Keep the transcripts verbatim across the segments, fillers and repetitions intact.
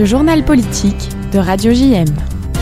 Le journal politique de Radio J M.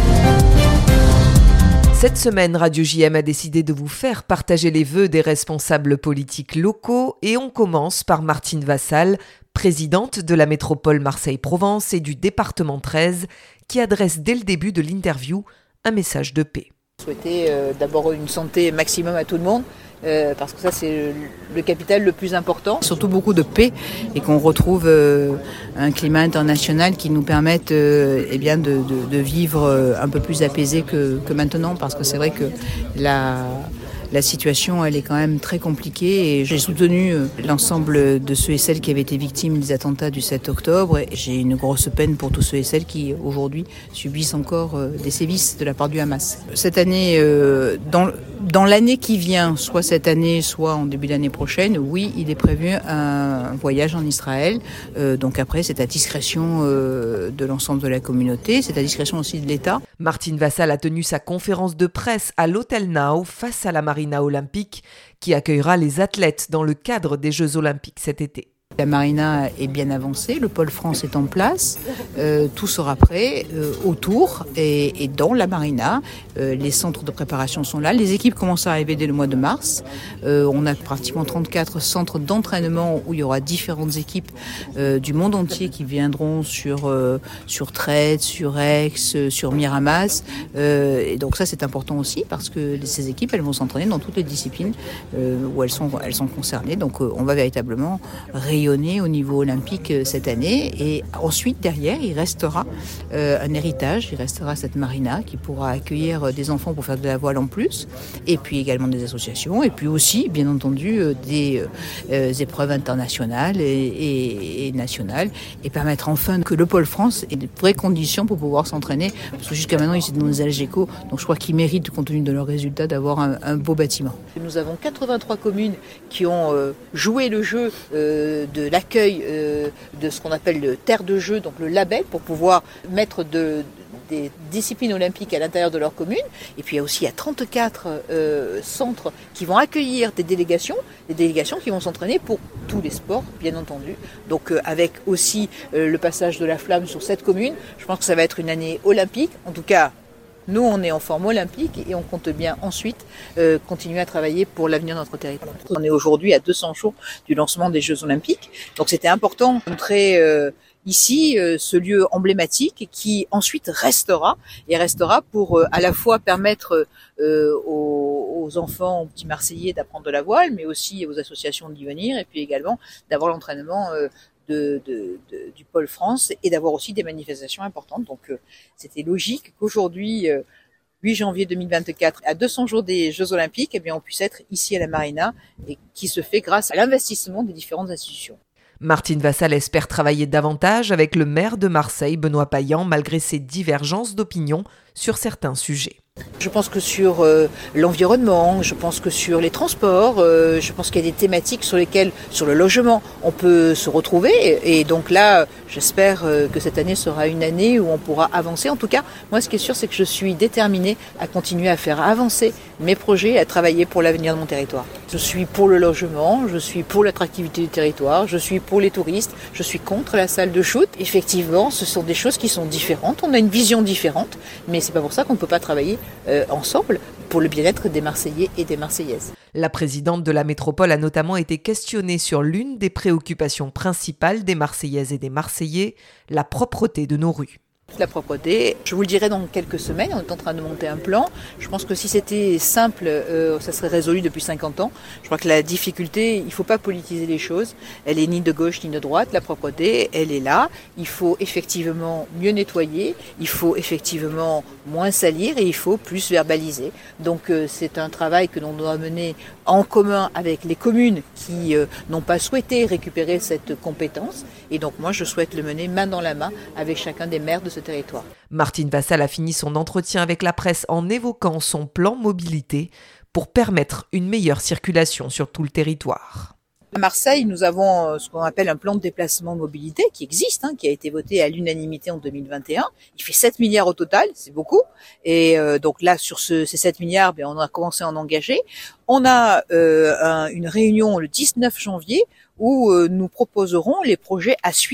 Cette semaine, Radio J M a décidé de vous faire partager les vœux des responsables politiques locaux et on commence par Martine Vassal, présidente de la métropole Marseille-Provence et du département treize, qui adresse dès le début de l'interview un message de paix. Souhaiter euh, d'abord une santé maximum à tout le monde, euh, parce que ça c'est le capital le plus important. Surtout beaucoup de paix et qu'on retrouve euh, un climat international qui nous permette euh, eh bien de, de, de vivre un peu plus apaisé que, que maintenant, parce que c'est vrai que la... La situation, elle est quand même très compliquée et j'ai soutenu l'ensemble de ceux et celles qui avaient été victimes des attentats du sept octobre. Et j'ai une grosse peine pour tous ceux et celles qui, aujourd'hui, subissent encore des sévices de la part du Hamas. Cette année, dans, dans l'année qui vient, soit cette année, soit en début d'année prochaine, oui, il est prévu un voyage en Israël. Donc après, c'est à discrétion de l'ensemble de la communauté, c'est à discrétion aussi de l'État. Martine Vassal a tenu sa conférence de presse à l'Hôtel Nao face à la Marina olympique qui accueillera les athlètes dans le cadre des Jeux olympiques cet été. La marina est bien avancée, le pôle France est en place, euh, tout sera prêt euh, autour et, et dans la marina. Euh, les centres de préparation sont là, les équipes commencent à arriver dès le mois de mars. Euh, on a pratiquement trente-quatre centres d'entraînement où il y aura différentes équipes euh, du monde entier qui viendront sur, euh, sur Trède, sur Aix, sur Miramas. Euh, et donc ça c'est important aussi parce que ces équipes elles vont s'entraîner dans toutes les disciplines euh, où elles sont, elles sont concernées. Donc euh, on va véritablement rayonner au niveau olympique cette année et ensuite derrière il restera euh, un héritage, il restera cette marina qui pourra accueillir des enfants pour faire de la voile en plus et puis également des associations et puis aussi bien entendu des euh, épreuves internationales et, et, et nationales et permettre enfin que le pôle France ait de vraies conditions pour pouvoir s'entraîner parce que jusqu'à maintenant ils étaient dans des algéco donc je crois qu'ils méritent compte tenu de leurs résultats d'avoir un, un beau bâtiment. Nous avons quatre-vingt-trois communes qui ont euh, joué le jeu euh, de l'accueil euh, de ce qu'on appelle le terre de jeu, donc le label, pour pouvoir mettre de, des disciplines olympiques à l'intérieur de leur commune. Et puis il y a aussi il y a trente-quatre euh, centres qui vont accueillir des délégations, des délégations qui vont s'entraîner pour tous les sports, bien entendu. Donc euh, avec aussi euh, le passage de la flamme sur cette commune, je pense que ça va être une année olympique, en tout cas. Nous, on est en forme olympique et on compte bien ensuite euh, continuer à travailler pour l'avenir de notre territoire. On est aujourd'hui à deux cents jours du lancement des Jeux olympiques. Donc c'était important de montrer euh, ici euh, ce lieu emblématique qui ensuite restera et restera pour euh, à la fois permettre euh, aux, aux enfants, aux petits Marseillais d'apprendre de la voile, mais aussi aux associations d'y venir et puis également d'avoir l'entraînement euh, De, de, de, du pôle France et d'avoir aussi des manifestations importantes. Donc euh, c'était logique qu'aujourd'hui, euh, huit janvier deux mille vingt-quatre, à deux cents jours des Jeux Olympiques, eh bien, on puisse être ici à la Marina et qui se fait grâce à l'investissement des différentes institutions. Martine Vassal espère travailler davantage avec le maire de Marseille, Benoît Payan, malgré ses divergences d'opinion sur certains sujets. Je pense que sur euh, l'environnement, je pense que sur les transports, euh, je pense qu'il y a des thématiques sur lesquelles, sur le logement, on peut se retrouver. Et, et donc là, j'espère euh, que cette année sera une année où on pourra avancer. En tout cas, moi, ce qui est sûr, c'est que je suis déterminée à continuer à faire avancer mes projets, à travailler pour l'avenir de mon territoire. Je suis pour le logement, je suis pour l'attractivité du territoire, je suis pour les touristes, je suis contre la salle de shoot. Effectivement, ce sont des choses qui sont différentes. On a une vision différente, mais c'est pas pour ça qu'on ne peut pas travailler Euh, ensemble pour le bien-être des Marseillais et des Marseillaises. La présidente de la métropole a notamment été questionnée sur l'une des préoccupations principales des Marseillaises et des Marseillais, la propreté de nos rues. La propreté, je vous le dirai dans quelques semaines, on est en train de monter un plan. Je pense que si c'était simple, euh, ça serait résolu depuis cinquante ans. Je crois que la difficulté, il ne faut pas politiser les choses. Elle est ni de gauche ni de droite. La propreté, elle est là. Il faut effectivement mieux nettoyer, il faut effectivement moins salir et il faut plus verbaliser. Donc euh, c'est un travail que l'on doit mener en commun avec les communes qui euh, n'ont pas souhaité récupérer cette compétence. Et donc moi, je souhaite le mener main dans la main avec chacun des maires de ce territoire. Martine Vassal a fini son entretien avec la presse en évoquant son plan mobilité pour permettre une meilleure circulation sur tout le territoire. À Marseille, nous avons ce qu'on appelle un plan de déplacement mobilité qui existe, hein, qui a été voté à l'unanimité en deux mille vingt et un. Il fait sept milliards au total, c'est beaucoup. Et euh, donc là, sur ce, ces sept milliards, bien, on a commencé à en engager. On a euh, un, une réunion le dix-neuf janvier où euh, nous proposerons les projets à suivre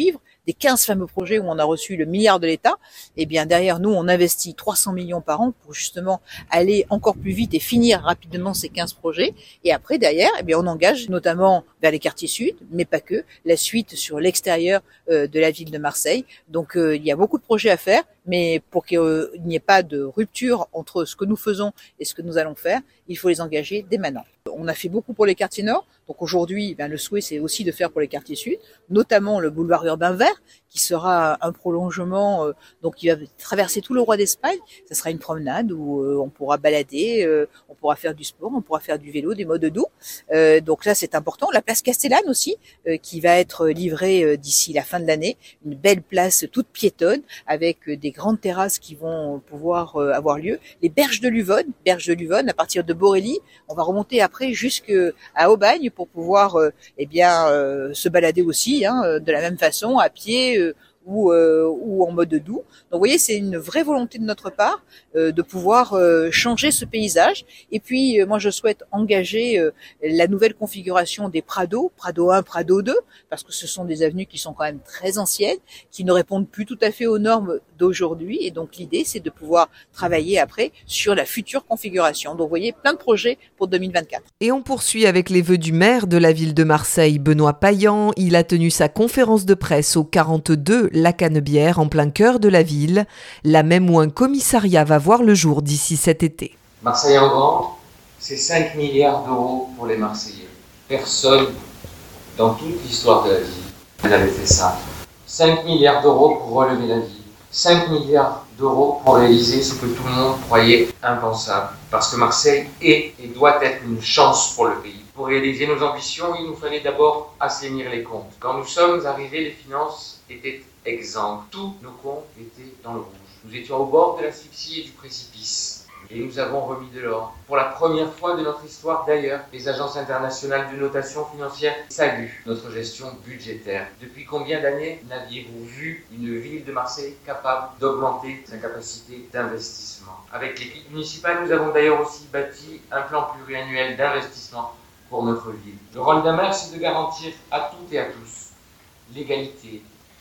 des quinze fameux projets où on a reçu le milliard de l'État, eh bien derrière nous, on investit trois cents millions par an pour justement aller encore plus vite et finir rapidement ces quinze projets. Et après, derrière, eh bien on engage notamment vers les quartiers sud, mais pas que, la suite sur l'extérieur euh, de la ville de Marseille. Donc euh, il y a beaucoup de projets à faire, mais pour qu'il euh, n'y ait pas de rupture entre ce que nous faisons et ce que nous allons faire, il faut les engager dès maintenant. On a fait beaucoup pour les quartiers nord, donc aujourd'hui, ben, le souhait c'est aussi de faire pour les quartiers sud, notamment le boulevard urbain vert, qui sera un prolongement, euh, donc qui va traverser tout le Roi d'Espagne. Ça sera une promenade où euh, on pourra balader, euh, on pourra faire du sport, on pourra faire du vélo, des modes doux. Euh, donc là, c'est important. La place Castellane aussi, euh, qui va être livrée euh, d'ici la fin de l'année, une belle place toute piétonne avec euh, des grandes terrasses qui vont pouvoir euh, avoir lieu. Les berges de Luvonne, berges de Luvonne, à partir de Borély, on va remonter après jusqu'à Aubagne pour pouvoir euh, eh bien euh, se balader aussi, hein, de la même façon à pied euh, ou, euh, ou en mode doux. Donc vous voyez, c'est une vraie volonté de notre part euh, de pouvoir euh, changer ce paysage. Et puis euh, moi je souhaite engager euh, la nouvelle configuration des Prados, Prado un, Prado deux, parce que ce sont des avenues qui sont quand même très anciennes, qui ne répondent plus tout à fait aux normes d'aujourd'hui. Et donc l'idée c'est de pouvoir travailler après sur la future configuration. Donc vous voyez, plein de projets pour deux mille vingt-quatre. Et on poursuit avec les vœux du maire de la ville de Marseille, Benoît Payan. Il a tenu sa conférence de presse au quarante-deux La Canebière, en plein cœur de la ville, là même où un commissariat va voir le jour d'ici cet été. Marseille en grand, c'est cinq milliards d'euros pour les Marseillais. Personne dans toute l'histoire de la ville n'avait fait ça. cinq milliards d'euros pour relever la ville. cinq milliards d'euros pour réaliser ce que tout le monde croyait impensable. Parce que Marseille est et doit être une chance pour le pays. Pour réaliser nos ambitions, il nous fallait d'abord assainir les comptes. Quand nous sommes arrivés, les finances étaient exsangues. Tous nos comptes étaient dans le rouge. Nous étions au bord de l'asphyxie et du précipice. Et nous avons remis de l'or. Pour la première fois de notre histoire d'ailleurs, les agences internationales de notation financière saluent notre gestion budgétaire. Depuis combien d'années n'aviez-vous vu une ville de Marseille capable d'augmenter sa capacité d'investissement? Avec l'équipe municipale, nous avons d'ailleurs aussi bâti un plan pluriannuel d'investissement pour notre ville. Le rôle d'un maire, c'est de garantir à toutes et à tous l'égalité,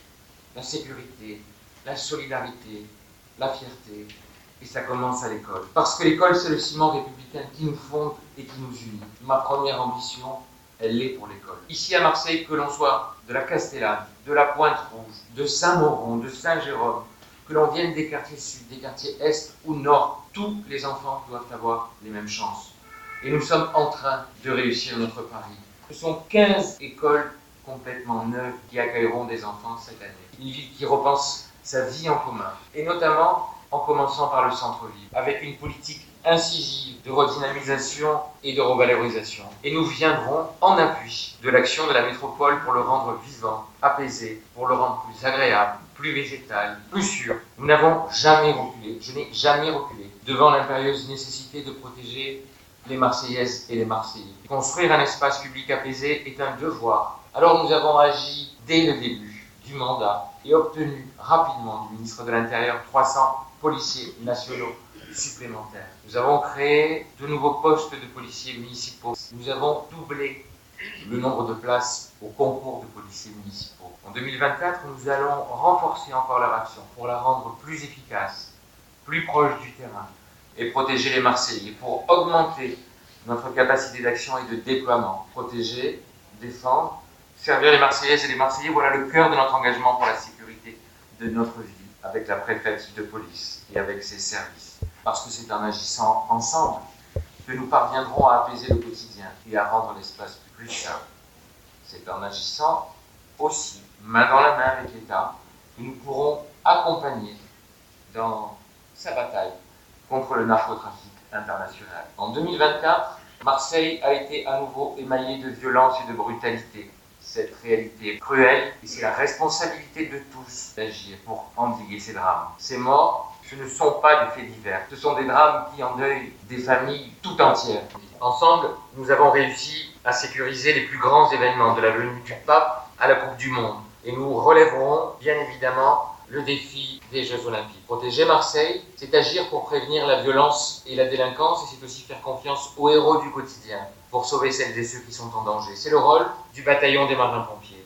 la sécurité, la solidarité, la fierté. Et ça commence à l'école. Parce que l'école, c'est le ciment républicain qui nous fonde et qui nous unit. Ma première ambition, elle l'est pour l'école. Ici à Marseille, que l'on soit de la Castellane, de la Pointe-Rouge, de Saint-Mauron, de Saint-Jérôme, que l'on vienne des quartiers sud, des quartiers est ou nord, tous les enfants doivent avoir les mêmes chances. Et nous sommes en train de réussir notre pari. Ce sont quinze écoles complètement neuves qui accueilleront des enfants cette année. Une ville qui repense sa vie en commun, et notamment en commençant par le centre-ville, avec une politique incisive de redynamisation et de revalorisation. Et nous viendrons en appui de l'action de la métropole pour le rendre vivant, apaisé, pour le rendre plus agréable, plus végétal, plus sûr. Nous n'avons jamais reculé, je n'ai jamais reculé, devant l'impérieuse nécessité de protéger les Marseillaises et les Marseillais. Construire un espace public apaisé est un devoir. Alors nous avons agi dès le début du mandat et obtenu rapidement du ministre de l'Intérieur trois cents policiers nationaux supplémentaires. Nous avons créé de nouveaux postes de policiers municipaux. Nous avons doublé le nombre de places au concours de policiers municipaux. En deux mille vingt-quatre, nous allons renforcer encore leur action pour la rendre plus efficace, plus proche du terrain et protéger les Marseillais pour augmenter notre capacité d'action et de déploiement. Protéger, défendre, servir les Marseillaises et les Marseillais, voilà le cœur de notre engagement pour la sécurité de notre ville, avec la préfecture de police et avec ses services. Parce que c'est en agissant ensemble que nous parviendrons à apaiser le quotidien et à rendre l'espace plus stable. C'est en agissant aussi, main dans la main avec l'État, que nous pourrons accompagner dans sa bataille contre le narcotrafic international. En deux mille vingt-quatre, Marseille a été à nouveau émaillée de violence et de brutalité. Cette réalité est cruelle et c'est la responsabilité de tous d'agir pour endiguer ces drames. Ces morts, ce ne sont pas des faits divers, ce sont des drames qui endeuillent des familles tout entières. Ensemble, nous avons réussi à sécuriser les plus grands événements, de la venue du pape à la Coupe du Monde. Et nous relèverons bien évidemment le défi des Jeux Olympiques. Protéger Marseille, c'est agir pour prévenir la violence et la délinquance, et c'est aussi faire confiance aux héros du quotidien pour sauver celles et ceux qui sont en danger. C'est le rôle du bataillon des marins-pompiers.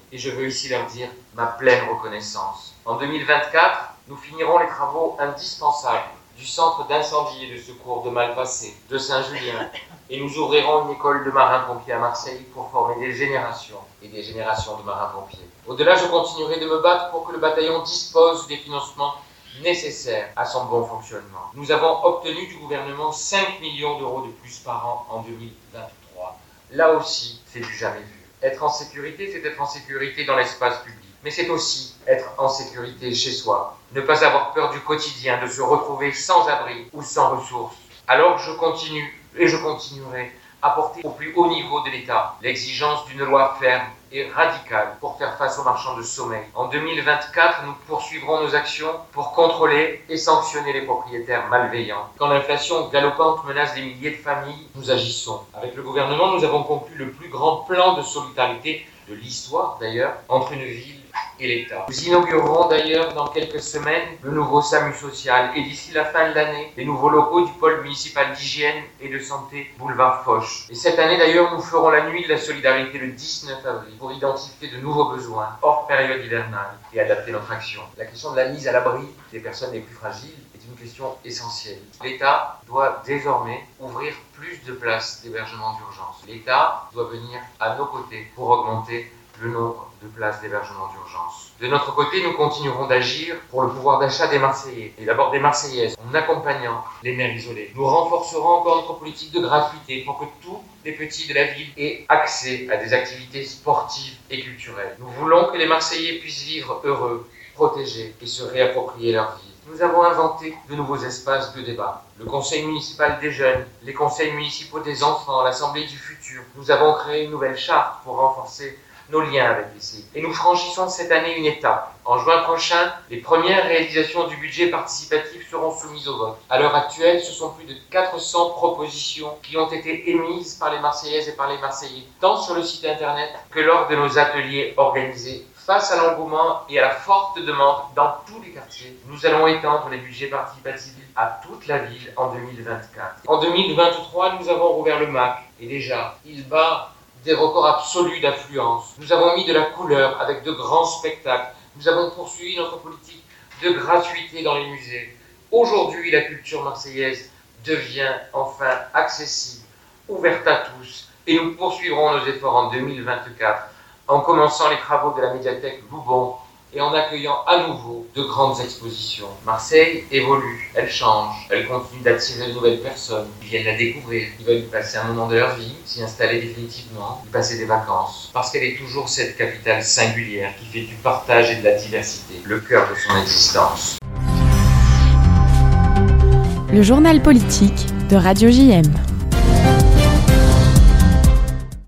et je veux ici leur dire ma pleine reconnaissance. En deux mille vingt-quatre, nous finirons les travaux indispensables du centre d'incendie et de secours de Malpasset, de Saint-Julien, et nous ouvrirons une école de marins-pompiers à Marseille pour former des générations et des générations de marins-pompiers. Au-delà, je continuerai de me battre pour que le bataillon dispose des financements nécessaires à son bon fonctionnement. Nous avons obtenu du gouvernement cinq millions d'euros de plus par an en deux mille vingt-trois. Là aussi, c'est du jamais vu. Être en sécurité, c'est être en sécurité dans l'espace public. Mais c'est aussi être en sécurité chez soi. Ne pas avoir peur du quotidien, de se retrouver sans abri ou sans ressources. Alors je continue et je continuerai à porter au plus haut niveau de l'État l'exigence d'une loi ferme et radicale pour faire face aux marchands de sommeil. En deux mille vingt-quatre, nous poursuivrons nos actions pour contrôler et sanctionner les propriétaires malveillants. Quand l'inflation galopante menace des milliers de familles, nous agissons. Avec le gouvernement, nous avons conclu le plus grand plan de solidarité de l'histoire d'ailleurs, entre une ville et l'État. Nous inaugurerons d'ailleurs dans quelques semaines le nouveau SAMU social et d'ici la fin de l'année, les nouveaux locaux du pôle municipal d'hygiène et de santé boulevard Foch. Et cette année d'ailleurs, nous ferons la nuit de la solidarité le dix-neuf avril pour identifier de nouveaux besoins hors période hivernale et adapter notre action. La question de la mise à l'abri des personnes les plus fragiles est une question essentielle. L'État doit désormais ouvrir plus de places d'hébergement d'urgence. L'État doit venir à nos côtés pour augmenter le nombre de places d'hébergement d'urgence. De notre côté, nous continuerons d'agir pour le pouvoir d'achat des Marseillais, et d'abord des Marseillaises, en accompagnant les mères isolées. Nous renforcerons encore notre politique de gratuité pour que tous les petits de la ville aient accès à des activités sportives et culturelles. Nous voulons que les Marseillais puissent vivre heureux, protégés et se réapproprier leur vie. Nous avons inventé de nouveaux espaces de débat. Le conseil municipal des jeunes, les conseils municipaux des enfants, l'assemblée du futur. Nous avons créé une nouvelle charte pour renforcer nos liens avec les C I. Et nous franchissons cette année une étape. En juin prochain, les premières réalisations du budget participatif seront soumises au vote. À l'heure actuelle, ce sont plus de quatre cents propositions qui ont été émises par les Marseillaises et par les Marseillais, tant sur le site internet que lors de nos ateliers organisés. Face à l'engouement et à la forte demande dans tous les quartiers, nous allons étendre les budgets participatifs à toute la ville en deux mille vingt-quatre. En deux mille vingt-trois, nous avons rouvert le M A C et déjà, il bat des records absolus d'affluence. Nous avons mis de la couleur avec de grands spectacles. Nous avons poursuivi notre politique de gratuité dans les musées. Aujourd'hui, la culture marseillaise devient enfin accessible, ouverte à tous, et nous poursuivrons nos efforts en deux mille vingt-quatre en commençant les travaux de la médiathèque Loubon et en accueillant à nouveau de grandes expositions. Marseille évolue, elle change, elle continue d'attirer de nouvelles personnes qui viennent la découvrir, qui veulent y passer un moment de leur vie, s'y installer définitivement, y passer des vacances. Parce qu'elle est toujours cette capitale singulière qui fait du partage et de la diversité le cœur de son existence. Le journal politique de Radio J M.